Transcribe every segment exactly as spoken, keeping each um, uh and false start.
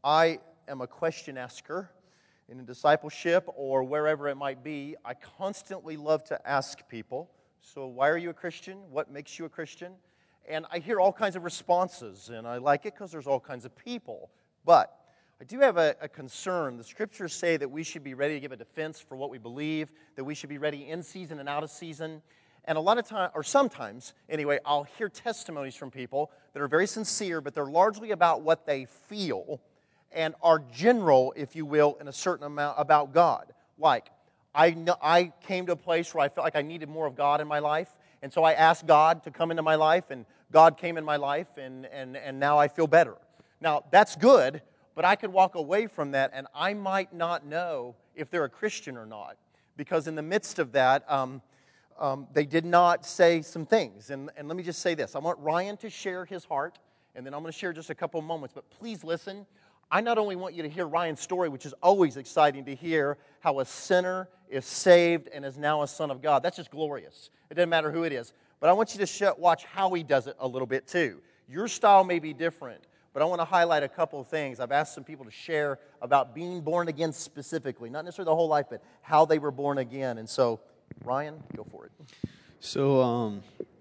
I am a question asker in discipleship or wherever it might be. I constantly love to ask people, so why are you a Christian? What makes you a Christian? And I hear all kinds of responses, and I like it because there's all kinds of people. But I do have a, a concern. The Scriptures say that we should be ready to give a defense for what we believe, that we should be ready in season and out of season. And a lot of times, or sometimes, anyway, I'll hear testimonies from people that are very sincere, but they're largely about what they feel and are general, if you will, in a certain amount about God. Like, I, know, I came to a place where I felt like I needed more of God in my life, and so I asked God to come into my life, and God came in my life, and, and, and now I feel better. Now, that's good, but I could walk away from that, and I might not know if they're a Christian or not, because in the midst of that, um, um, they did not say some things. And, and let me just say this. I want Ryan to share his heart, and then I'm going to share just a couple of moments, but please listen. I not only want you to hear Ryan's story, which is always exciting to hear, how a sinner is saved and is now a son of God. That's just glorious. It doesn't matter who it is. But I want you to sh- watch how he does it a little bit too. Your style may be different, but I want to highlight a couple of things. I've asked some people to share about being born again specifically, not necessarily the whole life, but how they were born again. And so, Ryan, go for it. So, um,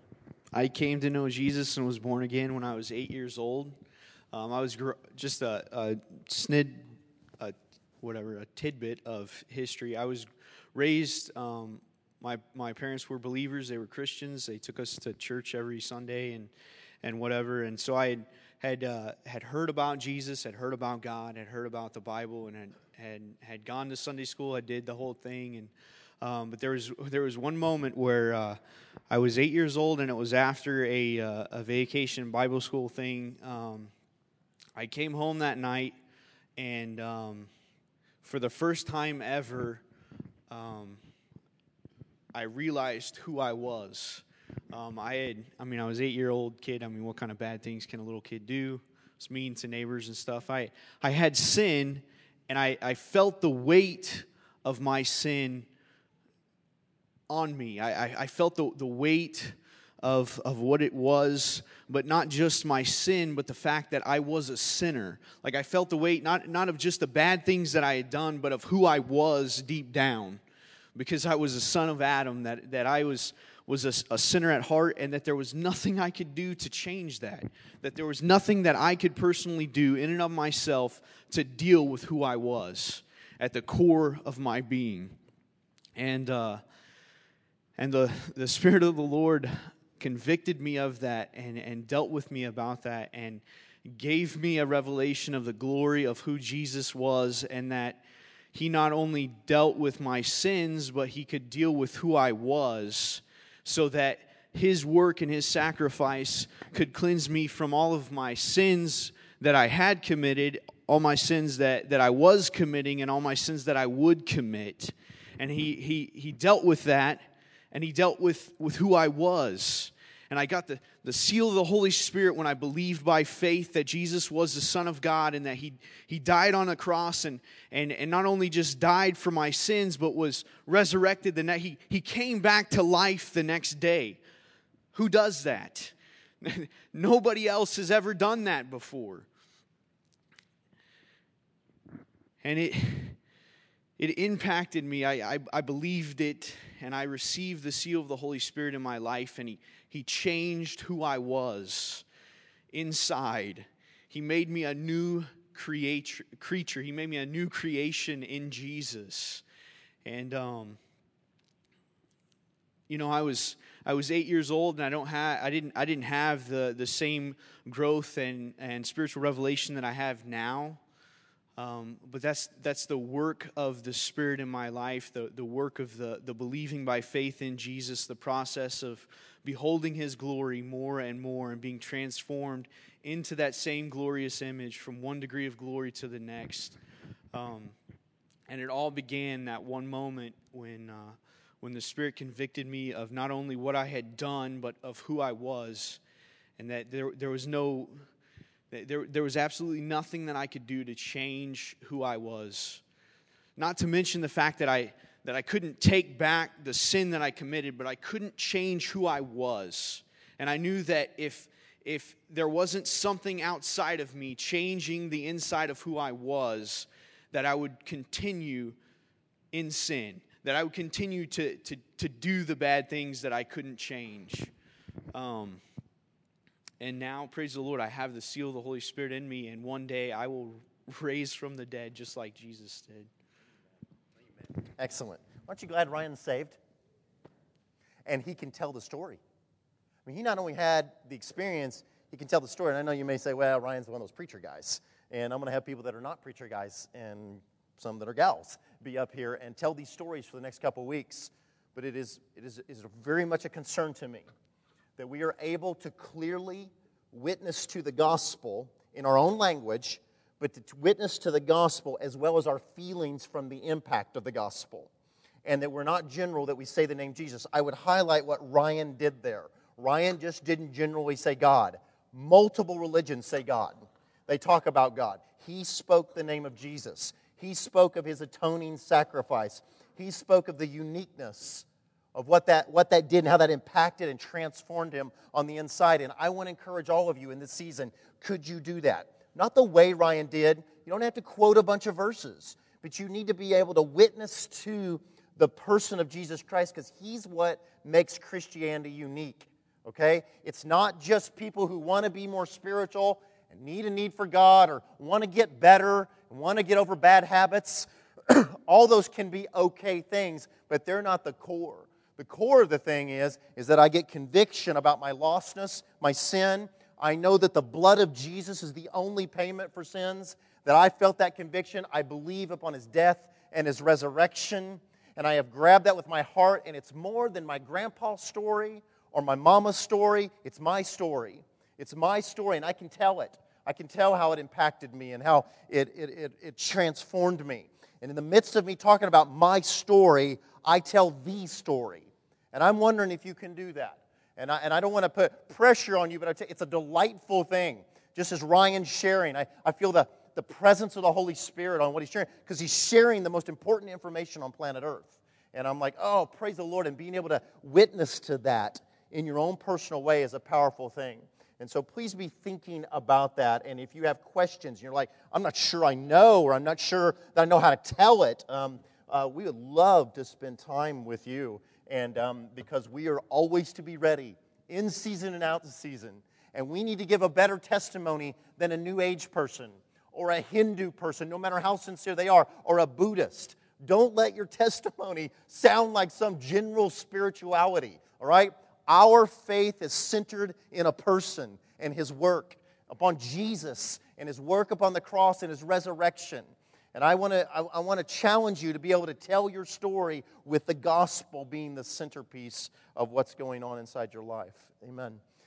I came to know Jesus and was born again when I was eight years old. Um, I was gr- just a, a snid, a, whatever, a tidbit of history. I was raised, um, my my parents were believers. They were Christians. They took us to church every Sunday and, and whatever. And so I had had, uh, had heard about Jesus, had heard about God, had heard about the Bible, and had had, had gone to Sunday school. I did the whole thing. And um, but there was there was one moment where uh, I was eight years old, and it was after a uh, a vacation Bible school thing. Um, I came home that night, and um, for the first time ever, um, I realized who I was. Um, I had, I mean, I was an eight-year-old kid. I mean, what kind of bad things can a little kid do? It's mean to neighbors and stuff. I, I had sin, and I, I felt the weight of my sin on me. I, I, I felt the, the weight of of what it was, but not just my sin, but the fact that I was a sinner. Like, I felt the weight, not, not of just the bad things that I had done, but of who I was deep down. Because I was a son of Adam, that, that I was, was a, a sinner at heart, and that there was nothing I could do to change that. That there was nothing that I could personally do in and of myself to deal with who I was at the core of my being. And uh, and the, the Spirit of the Lord convicted me of that and, and dealt with me about that and gave me a revelation of the glory of who Jesus was, and that He not only dealt with my sins, but He could deal with who I was, so that His work and His sacrifice could cleanse me from all of my sins that I had committed, all my sins that, that I was committing, and all my sins that I would commit. And He He He dealt with that, and He dealt with, with who I was. And I got the, the seal of the Holy Spirit when I believed by faith that Jesus was the Son of God, and that He He died on a cross, and, and, and not only just died for my sins, but was resurrected the next. He, he came back to life the next day. Who does that? Nobody else has ever done that before. And it it impacted me. I, I, I believed it, and I received the seal of the Holy Spirit in my life, and He He changed who I was inside. He made me a new create, creature. He made me a new creation in Jesus. And um, you know, I was I was eight years old, and I don't have I didn't I didn't have the the same growth and, and spiritual revelation that I have now. Um, but that's that's the work of the Spirit in my life, the, the work of the, the believing by faith in Jesus, the process of beholding His glory more and more and being transformed into that same glorious image from one degree of glory to the next. Um, and it all began that one moment when uh, when the Spirit convicted me of not only what I had done, but of who I was, and that there there was no... There, there was absolutely nothing that I could do to change who I was. Not to mention the fact that I that I couldn't take back the sin that I committed, but I couldn't change who I was. And I knew that if if there wasn't something outside of me changing the inside of who I was, that I would continue in sin, that I would continue to, to, to do the bad things that I couldn't change. Um, and now, praise the Lord, I have the seal of the Holy Spirit in me, and one day I will raise from the dead just like Jesus did. Excellent. Aren't you glad Ryan's saved? And he can tell the story. I mean, he not only had the experience, he can tell the story. And I know you may say, well, Ryan's one of those preacher guys. And I'm going to have people that are not preacher guys and some that are gals be up here and tell these stories for the next couple of weeks. But it is, it is, it is very much a concern to me that we are able to clearly witness to the gospel in our own language, but to witness to the gospel as well as our feelings from the impact of the gospel. And that we're not general, that we say the name Jesus. I would highlight what Ryan did there. Ryan just didn't generally say God. Multiple religions say God. They talk about God. He spoke the name of Jesus. He spoke of His atoning sacrifice. He spoke of the uniqueness of what that, what that did and how that impacted and transformed him on the inside. And I want to encourage all of you in this season, could you do that? Not the way Ryan did. You don't have to quote a bunch of verses, but you need to be able to witness to the person of Jesus Christ, because He's what makes Christianity unique, okay? It's not just people who want to be more spiritual and need a need for God or want to get better and want to get over bad habits. All those can be okay things, but they're not the core. The core of the thing is, is that I get conviction about my lostness, my sin. I know that the blood of Jesus is the only payment for sins, that I felt that conviction. I believe upon His death and His resurrection. And I have grabbed that with my heart, and it's more than my grandpa's story or my mama's story. It's my story. It's my story, and I can tell it. I can tell how it impacted me and how it, it, it, it transformed me. And in the midst of me talking about my story, I tell the story. And I'm wondering if you can do that. And I, and I don't want to put pressure on you, but I tell you, it's a delightful thing. Just as Ryan's sharing, I, I feel the the presence of the Holy Spirit on what he's sharing, because he's sharing the most important information on planet Earth. And I'm like, oh, praise the Lord, and being able to witness to that in your own personal way is a powerful thing. And so please be thinking about that. And if you have questions, you're like, I'm not sure I know, or I'm not sure that I know how to tell it, um, uh, we would love to spend time with you. And um, because we are always to be ready, in season and out of season. And we need to give a better testimony than a New Age person, or a Hindu person, no matter how sincere they are, or a Buddhist. Don't let your testimony sound like some general spirituality, all right? Our faith is centered in a person and His work, upon Jesus and His work upon the cross and His resurrection. And I want to I, I want to challenge you to be able to tell your story with the gospel being the centerpiece of what's going on inside your life. Amen.